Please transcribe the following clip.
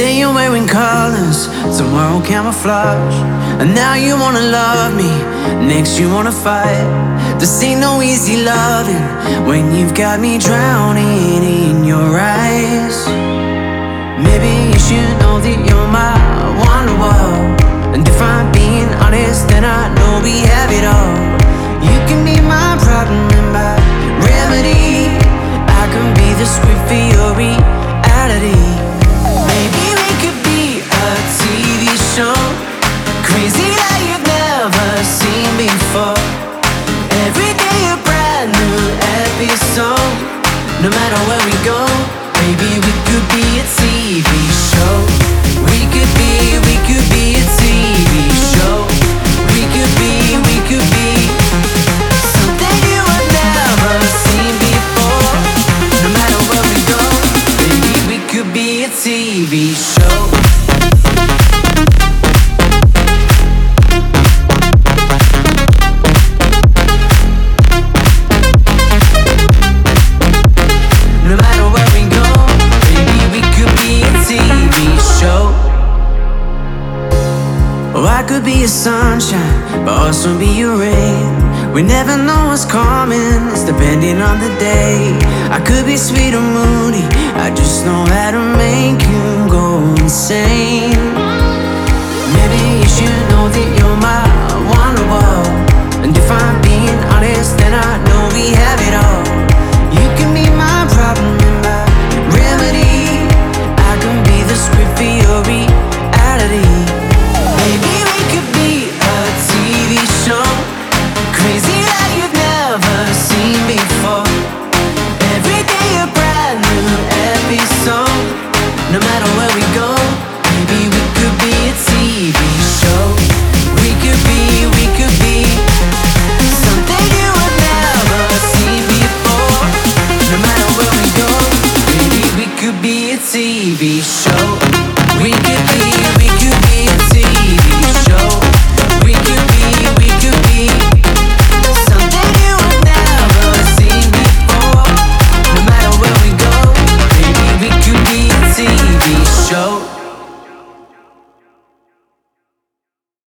Today you're wearing colors, tomorrow camouflage. And now you wanna love me, next you wanna fight. This ain't no easy loving when you've got me drowning in your eyes. Maybe you should know that you're my wonderwall. And if I'm being honest, then I know we have it all. You can be my problem and my remedy. I can be the script for your reality. Maybe we could be a TV show, crazy that you've never seen before. Every day a brand new episode. No matter where we go, maybe we could be a TV show. We could be a TV show. We could be something you have never seen before. No matter where we go, maybe we could be a TV show. No matter where we go, maybe we could be a TV show. Oh, I could be your sunshine, but also be your rain. We never know what's coming, it's depending on the day. I could be sweet or moody, I just know how to make you go insane. Maybe you should know that you're my wonderwall. And if I'm being honest, then I know we have it all. You can be my problem and my remedy. I can be the script for your reality. Maybe we could be a TV show, crazy that you've never seen before. Every day a brand new episode. No matter where we go, maybe we could be a TV show. We could be something you have never seen before. No matter where we go, maybe we could be a TV show. We could be